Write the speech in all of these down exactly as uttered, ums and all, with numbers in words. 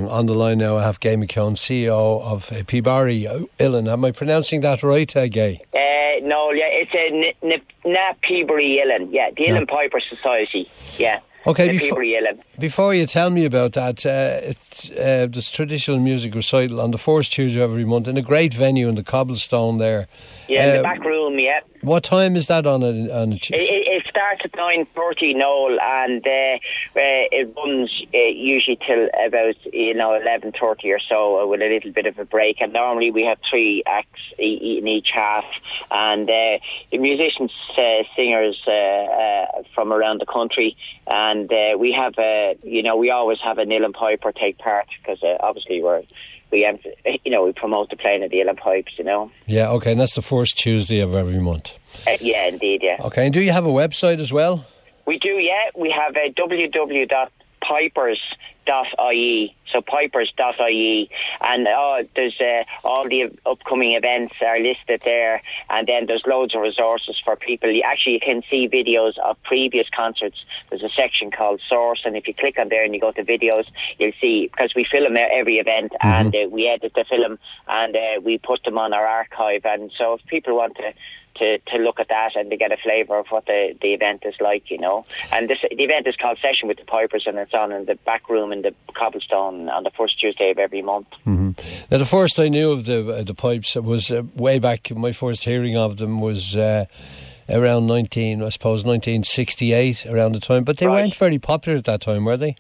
Um, on the line now, I have Gay McKeown, C E O of uh, Peabody Uillinn. Am I pronouncing that right, uh, Gay? Uh, no, yeah, it's a n- n- Na Peabody Uillinn. Yeah, the Uillinn Piper Society. Yeah. Okay, before, before you tell me about that, uh, it's uh, this traditional music recital on the fourth Tuesday of every month in a great venue in the Cobblestone there. Yeah, uh, in the back room, yeah. What time is that on a, on a Tuesday? It, it starts at nine thirty, Noel, and uh, uh, it runs uh, usually till about, you know, eleven thirty or so, uh, with a little bit of a break. And normally we have three acts e- in each half, and uh, the musicians, uh, singers uh, uh, from around the country, and uh, we have, uh, you know, we always have an Uillinn Piper take part, because uh, obviously we're We, um, you know, we promote the playing of the Uillinn Pipes, you know. Yeah, okay, and that's the first Tuesday of every month. Uh, yeah, indeed, yeah. Okay, and do you have a website as well? We do, yeah. We have a w w w dot pipers dot i e, so pipers dot i e, and uh, there's uh, all the upcoming events are listed there, and then there's loads of resources for people. Actually, you can see videos of previous concerts. There's a section called Source, and if you click on there and you go to videos, you'll see, because we film every event, mm-hmm. and uh, we edit the film, and uh, we put them on our archive, and so if people want to To, to look at that and to get a flavour of what the, the event is like, you know. And this, the event is called Session with the Pipers, and it's on in the back room in the Cobblestone on the first Tuesday of every month. Mm-hmm. Now, the first I knew of the uh, the Pipes was uh, way back. My first hearing of them was uh, around nineteen, I suppose, nineteen sixty-eight, around the time. But they right. weren't very popular at that time, were they?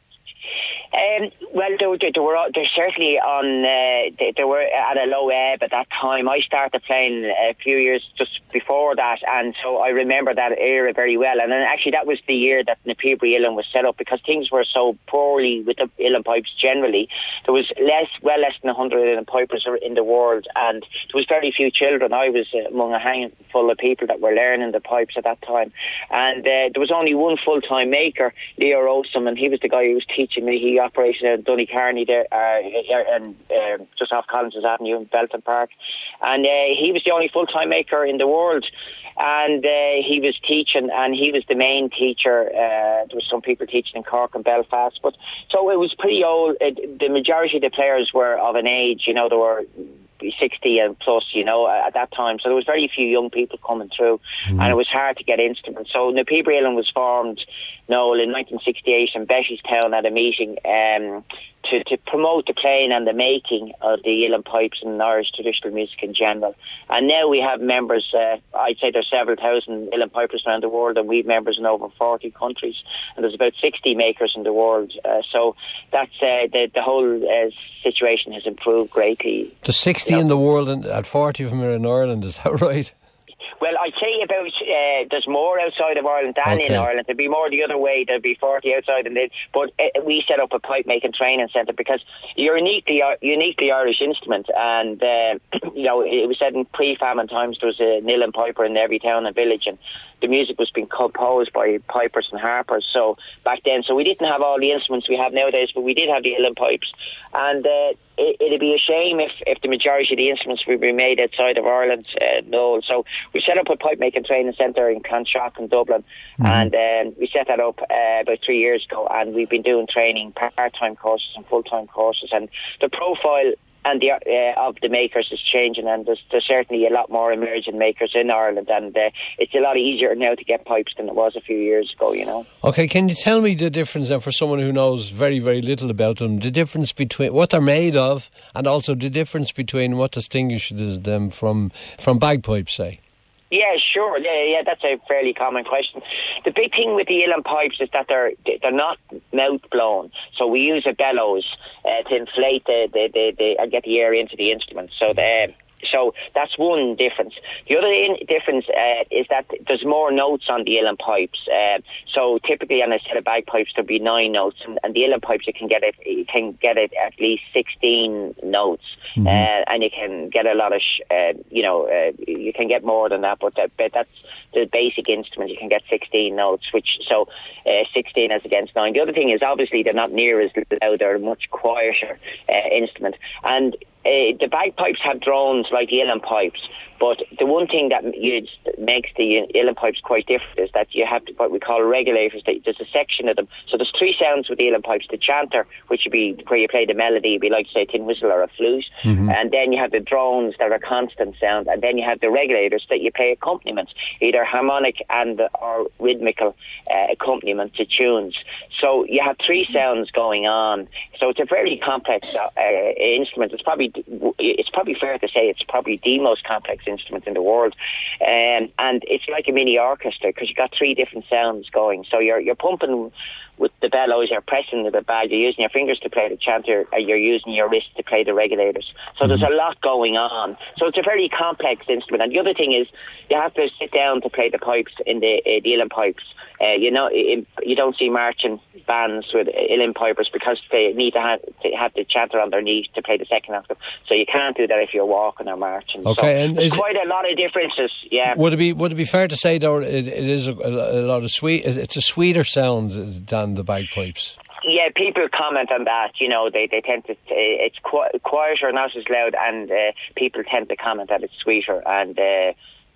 Um, well, they were, they were they're certainly on. Uh, they, they were at a low ebb at that time. I started playing a few years just before that, and so I remember that era very well. And then actually, that was the year that Na Peabody Uillinn was set up, because things were so poorly with the Uillinn Pipes generally. There was less, well less than a hundred Uillinn Pipers in the world, and there was very few children. I was among a handful of people that were learning the pipes at that time, and uh, there was only one full-time maker, Leo Rosum, and he was the guy who was teaching me. He operated in Dunny Carney there, uh, and uh, just off Collins's Avenue in Belton Park, and uh, he was the only full-time maker in the world, and uh, he was teaching, and he was the main teacher. Uh, there was some people teaching in Cork and Belfast, but so it was pretty old. It, the majority of the players were of an age, you know, there were sixty and plus, you know, at that time. So there was very few young people coming through, mm. and it was hard to get instruments. So Na Peabody Uillinn was formed, Noel, in nineteen sixty-eight in Bettystown at a meeting um, to, to promote the playing and the making of the Uillinn Pipes and Irish traditional music in general. And now we have members, uh, I'd say there's several thousand Uillinn Pipers around the world, and we have members in over forty countries, and there's about sixty makers in the world. Uh, so that's uh, the, the whole uh, situation has improved greatly. The sixty you know, in the world, and at forty of them are in Ireland, is that right? Well, I'd say about uh, there's more outside of Ireland than okay. in Ireland. There'd be more the other way. There'd be forty outside, and then but uh, we set up a pipe making training centre because you're uniquely uniquely Irish instrument, and uh, you know it was said in pre-famine times there was a Uillinn Piper in every town and village, and the music was being composed by pipers and harpers. So back then, so we didn't have all the instruments we have nowadays, but we did have the Uillinn Pipes, and uh, it, it'd be a shame if, if the majority of the instruments would be made outside of Ireland. Uh, no, so we set up a pipe making training centre in Clonshaugh in Dublin, mm-hmm. and um, we set that up uh, about three years ago, and we've been doing training, part-time courses and full-time courses, and the profile and the uh, of the makers is changing, and there's, there's certainly a lot more emerging makers in Ireland, and uh, it's a lot easier now to get pipes than it was a few years ago, you know. Okay, can you tell me the difference then, for someone who knows very, very little about them, the difference between what they're made of, and also the difference between what distinguishes them from, from bagpipes, say? Yeah, sure. Yeah, yeah, that's a fairly common question. The big thing with the Uillinn Pipes is that they're they're not mouth blown, so we use a bellows uh, to inflate the the, the the and get the air into the instrument. So the So that's one difference. The other in- difference uh, is that there's more notes on the Uillinn Pipes. Uh, so typically on a set of bagpipes there'll be nine notes, and, and the Uillinn Pipes you can get it you can get it at least sixteen notes, mm-hmm. uh, and you can get a lot of sh- uh, you know uh, you can get more than that, but, that, but that's the basic instrument. You can get sixteen notes, which so uh, sixteen as against nine. The other thing is obviously they're not near as loud; they're a much quieter uh, instrument, and uh, the bagpipes have drones like the uilleann pipes. But the one thing that you, makes the uilleann pipes quite different is that you have to, what we call regulators. There's a section of them. So there's three sounds with the uilleann pipes. The chanter, which would be where you play the melody, would be like, say, a tin whistle or a flute. Mm-hmm. And then you have the drones that are constant sound. And then you have the regulators that you play accompaniments, either harmonic and or rhythmical uh, accompaniment to tunes. So you have three sounds going on. So it's a very complex uh, instrument. It's probably it's probably fair to say it's probably the most complex instrument in the world, um, and it's like a mini orchestra because you've got three different sounds going. So you're you're pumping with the bellows, you're pressing the bag, you're using your fingers to play the chanter, and you're using your wrist to play the regulators. So mm-hmm. there's a lot going on. So it's a very complex instrument. And the other thing is you have to sit down to play the pipes in the, uh, the uilleann pipes. Uh, you know, in, you don't see marching bands with uilleann pipers because they need to have, to have the chanter on their knees to play the second half. So you can't do that if you're walking or marching. Okay, so and there's is quite it, a lot of differences. Yeah. Would it be would it be fair to say though it, it is a, a lot of sweet? It's a sweeter sound than the bagpipes? Yeah, people comment on that. You know, they, they tend to, it's qu- quieter, not as loud, and uh, people tend to comment that it's sweeter and uh,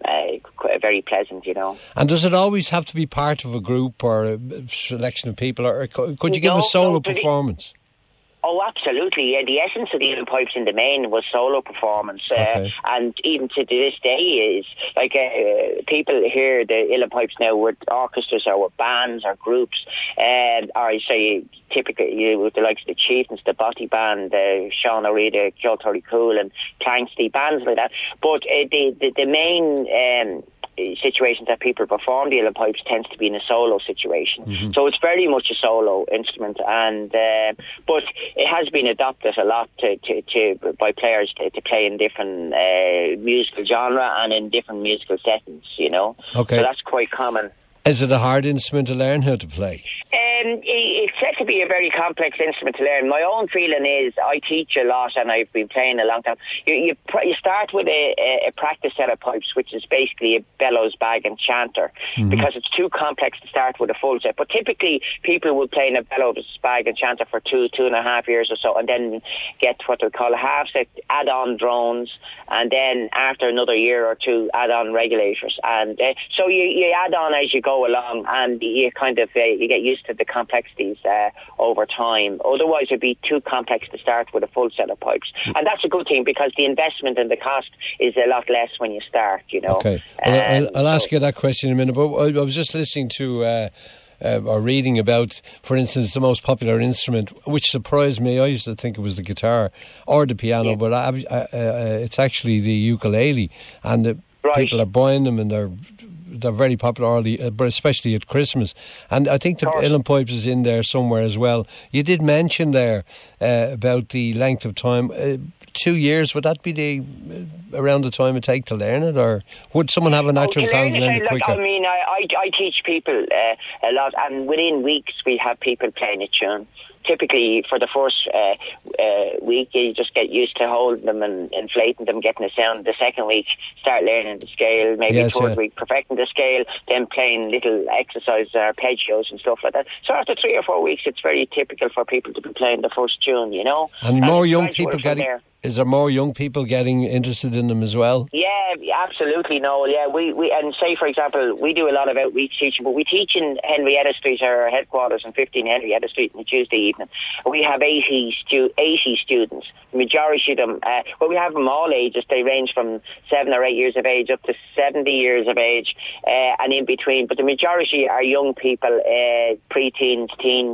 uh, very pleasant, you know. And does it always have to be part of a group or a selection of people, or could you give no, a solo no, performance? Oh, absolutely. Yeah, the essence of the uilleann pipes in the main was solo performance. Okay. Uh, and even to this day is, like, uh, people hear the uilleann pipes now with orchestras or with bands or groups. Uh, or, say, typically, you with the likes of the Chieftains, the Botty Band, uh, Sean O'Reilly, Joe Cool, and Clanksty, bands like that. But uh, the, the, the main... Um, situations that people perform the uilleann pipes tends to be in a solo situation. Mm-hmm. So it's very much a solo instrument, and uh, but it has been adopted a lot to, to, to by players to, to play in different uh, musical genre and in different musical settings, you know. Okay. So that's quite common. Is it a hard instrument to learn how to play? Um, it's said to be a very complex instrument to learn. My own feeling is I teach a lot and I've been playing a long time. You you, you start with a, a practice set of pipes, which is basically a bellows, bag and chanter, mm-hmm. because it's too complex to start with a full set. But typically people will play in a bellows, bag and chanter for two, two and a half years or so, and then get what they call a half set, add on drones, and then after another year or two add on regulators. And uh, so you, you add on as you go along, and you kind of uh, you get used to the complexities uh, over time. Otherwise it'd be too complex to start with a full set of pipes, and that's a good thing because the investment and the cost is a lot less when you start, you know. Okay, well, um, I'll, I'll ask so, you that question in a minute, but I was just listening to uh, uh, or reading about, for instance, the most popular instrument, which surprised me. I used to think it was the guitar or the piano, yeah. but I, uh, uh, it's actually the ukulele, and uh, right. people are buying them, and they're they're very popular, early, but especially at Christmas. And I think the uilleann pipes is in there somewhere as well. You did mention there uh, about the length of time. Uh, two years, would that be the uh, around the time it take to learn it, or would someone have a natural oh, talent to learn it quicker? I mean, I, I, I teach people uh, a lot, and within weeks we have people playing a tune. Typically, for the first uh, uh, week, you just get used to holding them and inflating them, getting a sound. The second week, start learning the scale. Maybe yes, third yeah. week, perfecting the scale, then playing little exercises, arpeggios and stuff like that. So after three or four weeks, it's very typical for people to be playing the first tune, you know. And, and more young people getting... There. Is there more young people getting interested in them as well? Yeah, absolutely, Noel. Yeah, we, we and say, for example, we do a lot of outreach teaching, but we teach in Henrietta Street, our headquarters, in fifteen Henrietta Street on a Tuesday evening. We have eighty, stu- eighty students. The majority of them, uh, well, we have them all ages. They range from seven or eight years of age up to seventy years of age, uh, and in between. But the majority are young people, uh, pre-teens, teens,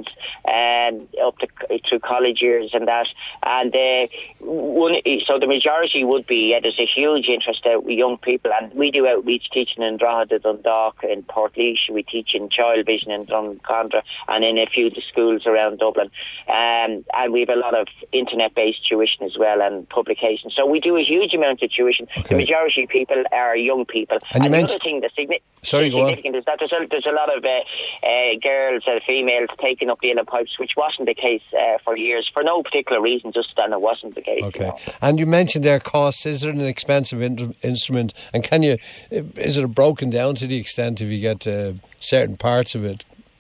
um, up to through college years and that. And uh, one, so the majority would be, yeah, there's a huge interest out with young people, and we do outreach teaching in Drogheda, Dundalk, in Portlaoise. We teach in Child Vision in Drumcondra, and in a few of the schools around Dublin. Um, and we have a lot of internet-based tuition as well, and publications. So we do a huge amount of tuition. Okay. The majority of people are young people. And, and you the mentioned... other thing that's signi- Sorry, significant is that there's a, there's a lot of uh, uh, girls and females taking up the uilleann pipes, which wasn't the case uh, for years, for no particular reason, just then it wasn't the case. Okay. You know. And you mentioned their costs. Is it an expensive in- instrument? And can you, is it broken down to the extent if you get uh, certain parts of it?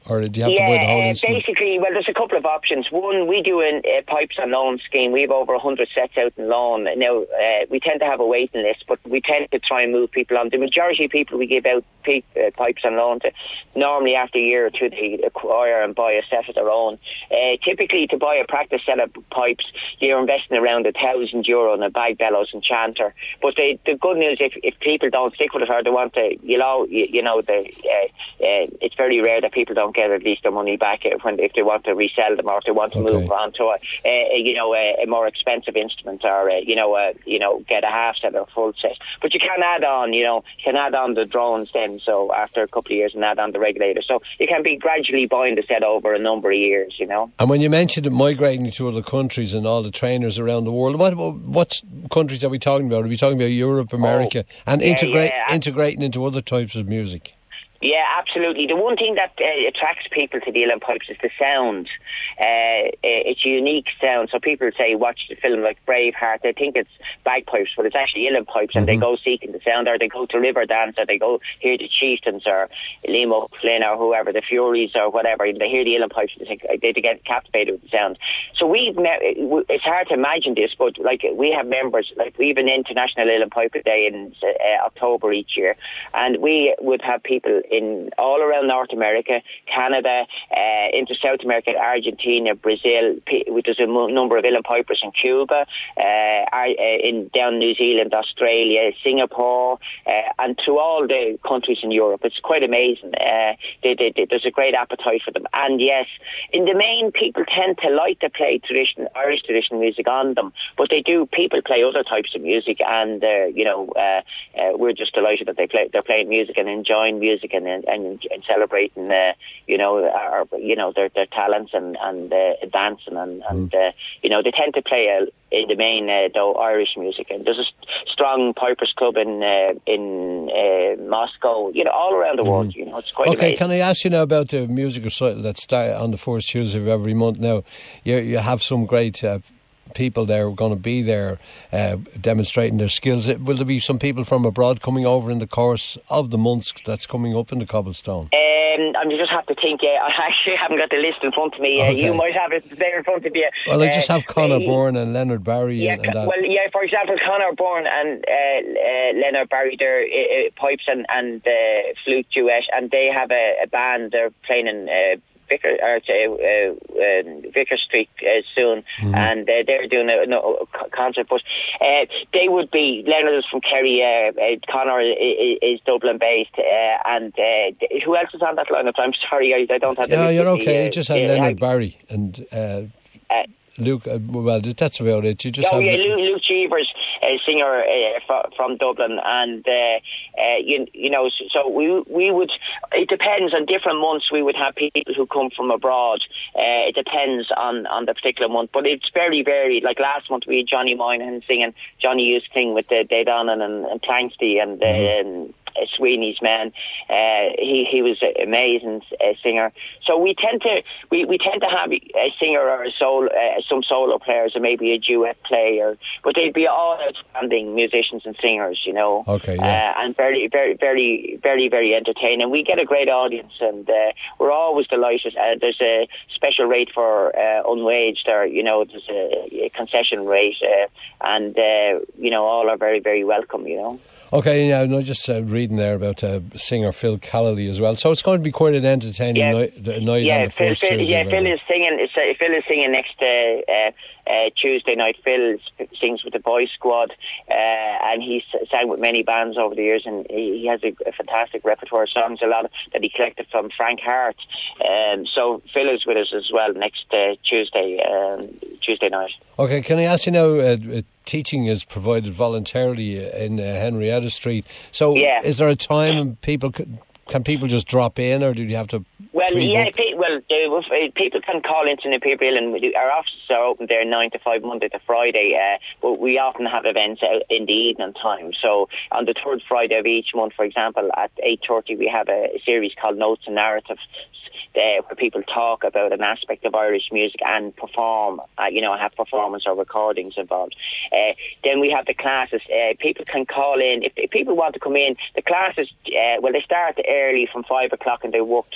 or do you have yeah, to buy the whole uh, instrument? basically, well, there's a couple of options. One, we do a uh, pipes on loan scheme. We have over one hundred sets out in loan. Now, uh, we tend to have a waiting list, but we tend to try and move people on. The majority of people we give out pe- uh, pipes on loan to, normally after a year or two, they acquire and buy a set of their own. Uh, typically, to buy a practice set of pipes, you're investing around a thousand euro on a bag, bellows and chanter. But the, the good news, if, if people don't stick with it or they want to, you know, you, you know, the, uh, uh, it's very rare that people don't get at least their money back when if they want to resell them or if they want to okay. move on to a, a you know a, a more expensive instrument or a, you know a, you know get a half set or a full set. But you can add on, you know, you can add on the drones then. So after a couple of years, and add on the regulator. So you can be gradually buying the set over a number of years, you know. And when you mentioned migrating to other countries and all the trainers around the world, what what countries are we talking about? Are we talking about Europe, America, oh, and yeah, integrate yeah. integrating into other types of music? Yeah, absolutely. The one thing that uh, attracts people to the uilleann pipes is the sound. Uh, it's a unique sound. So people say, watch the film like Braveheart, they think it's bagpipes, but it's actually uilleann pipes, and mm-hmm. they go seeking the sound, or they go to Riverdance, or they go hear the Chieftains, or Liam O'Flynn, or whoever, the Furies, or whatever, and they hear the uilleann pipes, and they, think, they get captivated with the sound. So we've met, it's hard to imagine this, but like we have members, like we have an International Uilleann Pipe Day in uh, October each year, and we would have people in all around North America, Canada, uh, into South America, Argentina, Brazil. There's a m- number of uilleann pipers in Cuba, uh, in down New Zealand, Australia, Singapore, uh, and to all the countries in Europe. It's quite amazing. Uh, they, they, they, there's a great appetite for them. And yes, in the main, people tend to like to play traditional Irish traditional music on them, but they do. People play other types of music, and uh, you know, uh, uh, we're just delighted that they play. They're playing music and enjoying music and and, and, and celebrating, uh, you know, our, you know their their talents and and uh, advancing and and uh, you know they tend to play uh, in the main uh, though Irish music. And there's a st- strong pipers club in uh, in uh, Moscow, you know, all around the mm. world. You know, it's quite okay. amazing. Can I ask you now about the music recital that starts on the first Tuesday of every month? Now, you you have some great. Uh, people there are going to be there uh, demonstrating their skills. Will there be some people from abroad coming over in the course of the months that's coming up in the Cobblestone? Um, I just have to think. Yeah, I actually haven't got the list in front of me. Uh, okay. You might have it there in front of you. Well, I just uh, have Conor uh, Byrne and Leonard Barry. Yeah, and, and that. Well, yeah. For example, Conor Byrne and uh, uh, Leonard Barry, they're uh, pipes and and uh, flute duet, and they have a, a band. They're playing in. Uh, Vicar, or, uh, uh, Vicar Street uh, soon, mm-hmm. and uh, they're doing a, a concert. But uh, they would be. Leonard is from Kerry. Uh, uh, Conor is, is Dublin based, uh, and uh, who else is on that lineup? I'm sorry, I, I don't have. No, the you're okay. Uh, you just had uh, Leonard I, Barry and. Uh, uh, Luke, uh, well, that's about it. You just oh have yeah, the... Luke, Luke Cheevers, a singer uh, from, from Dublin, and uh, uh, you, you know, so, so we we would. It depends on different months. We would have people who come from abroad. Uh, it depends on, on the particular month, but it's very varied. Like last month, we had Johnny Moynihan singing. Johnny used to sing with the Dave Donnan and, and Clanksty and. Mm-hmm. Uh, Sweeney's man, uh, he he was an amazing uh, singer. So we tend to we, we tend to have a singer or a solo, uh, some solo players, or maybe a duet player, but they'd be all outstanding musicians and singers, you know. Okay, yeah. Uh, and very very very very very entertaining. We get a great audience, and uh, we're always delighted. Uh, there's a special rate for uh, unwaged, or you know, there's a, a concession rate, uh, and uh, you know, all are very very welcome, you know. Okay, yeah, no, just uh, reading there about uh, singer Phil Callally as well. So it's going to be quite an entertaining yeah. night, the night yeah, on the Phil, first Phil, Tuesday. Yeah, Phil is singing. Uh, Phil is singing next uh, uh, uh, Tuesday night. Phil sings with the Boys Squad, uh, and he's sang with many bands over the years, and he, he has a, a fantastic repertoire of songs, a lot of, that he collected from Frank Hart. Um, so Phil is with us as well next uh, Tuesday, um, Tuesday night. Okay, can I ask you now? Uh, uh, teaching is provided voluntarily in uh, Henrietta Street. So, yeah. is there a time people can, can people just drop in, or do you have to? Well, pre-book? yeah, pe- well, uh, people can call into the Pier Bill, and we do, our offices are open there nine to five Monday to Friday. Uh, but we often have events out in the evening time. So on the third Friday of each month, for example, at eight thirty, we have a, a series called Notes and Narratives. Uh, where people talk about an aspect of Irish music and perform, uh, you know, have performance or recordings involved. Uh, then we have the classes. Uh, people can call in. If, if people want to come in, the classes, uh, well, they start early from five o'clock and they walk through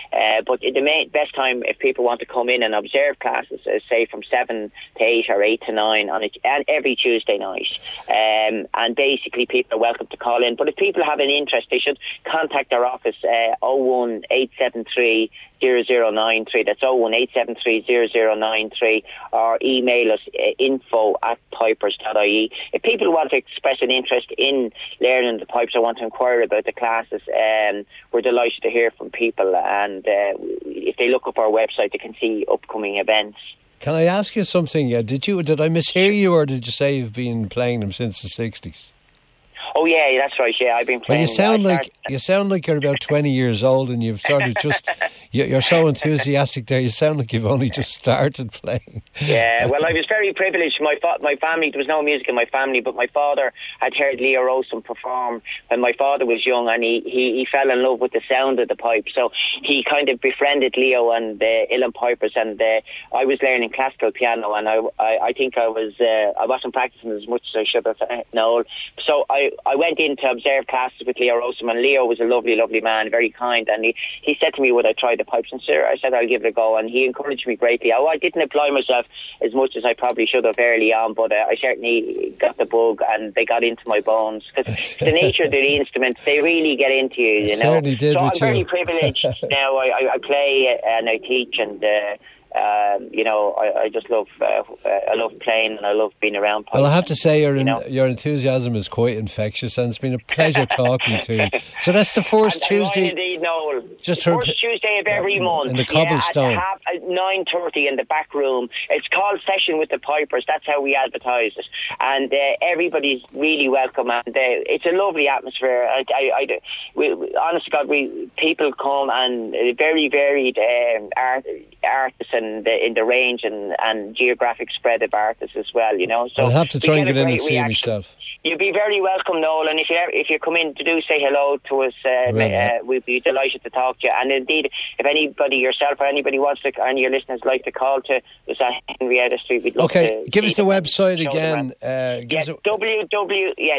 Uh, but the main, best time if people want to come in and observe classes is say from seven to eight or eight to nine on a, every Tuesday night. Um, and basically people are welcome to call in. But if people have an interest, they should contact our office, uh, oh one eight seven three zero zero nine three. That's oh one eight seven three zero zero nine three, or email us uh, info at pipers dot I E. If people want to express an interest in learning the pipes or want to inquire about the classes, um, we're delighted to hear from people, and uh, if they look up our website they can see upcoming events. Can I ask you something? Uh, did you did I mishear you, or did you say you've been playing them since the sixties? Oh yeah, that's right. Yeah, I've been playing. Well, you sound like you sound like you're about twenty years old, and you've sort of just you're so enthusiastic there. You sound like you've only just started playing. Yeah, well, I was very privileged. My fa- my family, there was no music in my family, but my father had heard Leo Rowson perform when my father was young, and he, he, he fell in love with the sound of the pipe. So he kind of befriended Leo and the Uilleann Pipers, and uh, I was learning classical piano, and I I, I think I was uh, I wasn't practicing as much as I should have. Uh, no, so I. I went in to observe classes with Leo Rowson, and Leo was a lovely, lovely man, very kind, and he, he said to me, would I try the pipes? And sir, I said I'll give it a go, and he encouraged me greatly. Oh, I didn't apply myself as much as I probably should have early on, but uh, I certainly got the bug, and they got into my bones, because the nature of the instrument, they really get into you, you know. Certainly did. So I'm you. very privileged now. I, I, I play and I teach, and uh, Um, you know, I, I just love, uh, I love playing, and I love being around pipes. Well, I have to say, your you know? your enthusiasm is quite infectious, and it's been a pleasure talking to you. So that's the first and, Tuesday. And indeed, Noel. Just the her, first Tuesday of every month. In the Cobblestone. Yeah, at, at nine thirty in the back room. It's called Session with the Pipers. That's how we advertise it. And uh, everybody's really welcome, and uh, it's a lovely atmosphere. I, I, I, we, we, honest to God, we people come, and uh, very varied um, art, artists in the, in the range and, and geographic spread of artists as well, you know. So I'll have to try and get in and see reaction. myself. You'd be very welcome, Noel, and if you if you come in to do say hello to us, uh, Right. uh, we'd be delighted to talk to you. And indeed, if anybody, yourself or anybody wants to, any of your listeners like to call to us at Henrietta Street, we'd love Okay, to give us the them website and show them again. Uh, give yeah, us a, www, yeah,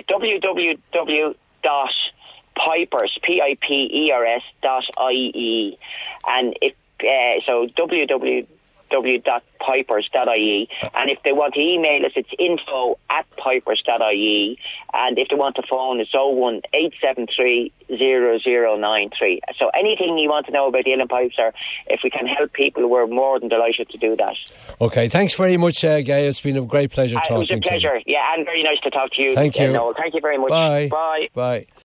www dot pipers, P I P E R S dot I E, and if uh, so, www dot pipers dot I E, and if they want to email us, it's info at pipers dot I E, and if they want to phone, it's oh one eight seven three zero zero nine three. So anything you want to know about the Uilleann Pipes, or if we can help people, we're more than delighted to do that. Okay, thanks very much, uh, Gay. It's been a great pleasure uh, talking to you. It was a pleasure, yeah, and very nice to talk to you. Thank you. Noel. Thank you very much. Bye. Bye. Bye.